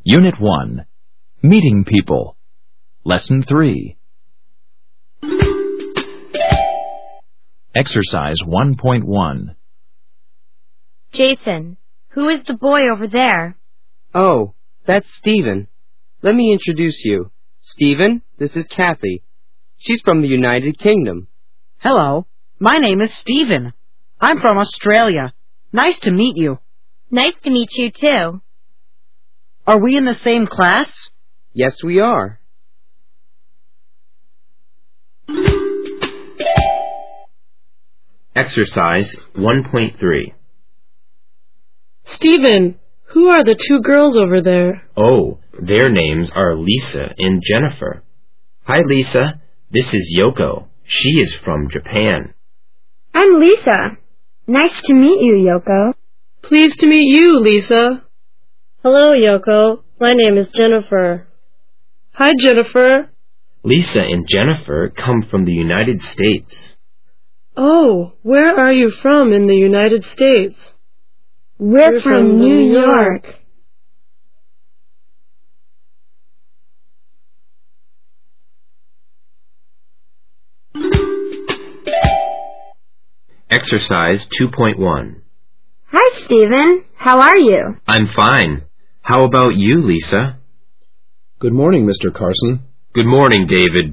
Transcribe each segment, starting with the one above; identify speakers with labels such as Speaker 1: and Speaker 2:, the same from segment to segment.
Speaker 1: Unit 1. Meeting People. Lesson 3. Exercise 1.1.
Speaker 2: Jason, who is the boy over there?
Speaker 3: Oh, that's Stephen. Let me introduce you. Stephen, this is Kathy. She's from the United Kingdom.
Speaker 4: Hello, my name is Stephen. I'm from Australia. Nice to meet you.
Speaker 2: Nice to meet you, too.
Speaker 4: Are we in the same class?
Speaker 3: Yes, we are.
Speaker 5: Exercise 1.3.
Speaker 6: Stephen, who are the two girls over there?
Speaker 5: Oh, their names are Lisa and Jennifer. Hi, Lisa. This is Yoko. She is from Japan.
Speaker 2: I'm Lisa. Nice to meet you, Yoko.
Speaker 6: Pleased to meet you, Lisa. Hello, Yoko. My name is Jennifer. Hi, Jennifer.
Speaker 5: Lisa and Jennifer come from the United States.
Speaker 6: Oh, where are you from in the United States?
Speaker 2: We're from New York.
Speaker 5: Exercise 2.1.
Speaker 2: Hi, Stephen. How are you?
Speaker 5: I'm fine. How about you, Lisa?
Speaker 7: Good morning, Mr. Carson.
Speaker 5: Good morning, David.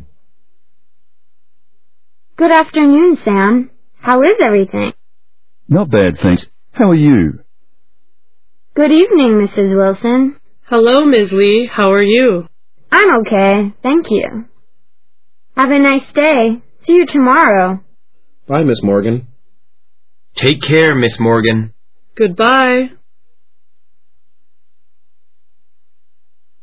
Speaker 2: Good afternoon, Sam. How is everything?
Speaker 8: Not bad, thanks. How are you?
Speaker 2: Good evening, Mrs. Wilson.
Speaker 6: Hello, Ms. Lee. How are you?
Speaker 2: I'm okay, thank you. Have a nice day. See you tomorrow.
Speaker 7: Bye, Miss Morgan.
Speaker 5: Take care, Miss Morgan.
Speaker 6: Goodbye.